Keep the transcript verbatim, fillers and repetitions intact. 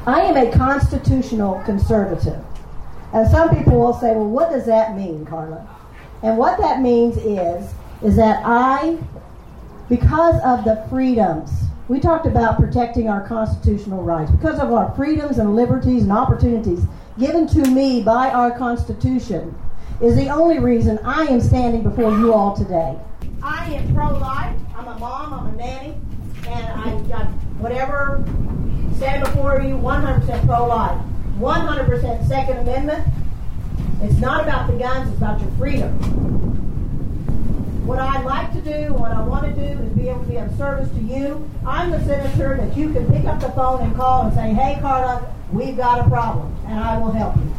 I am a constitutional conservative. And some people will say, well, what does that mean, Carla? And what that means is, is that I, because of the freedoms, we talked about protecting our constitutional rights, because of our freedoms and liberties and opportunities given to me by our Constitution, is the only reason I am standing before you all today. I am pro-life. I'm a mom, I'm a nanny, and I got whatever, stand before you one hundred percent pro-life. one hundred percent Second Amendment. It's not about the guns, it's about your freedom. What I'd like to do, what I want to do is be able to be of service to you. I'm the senator that you can pick up the phone and call and say, hey, Carla, we've got a problem, and I will help you.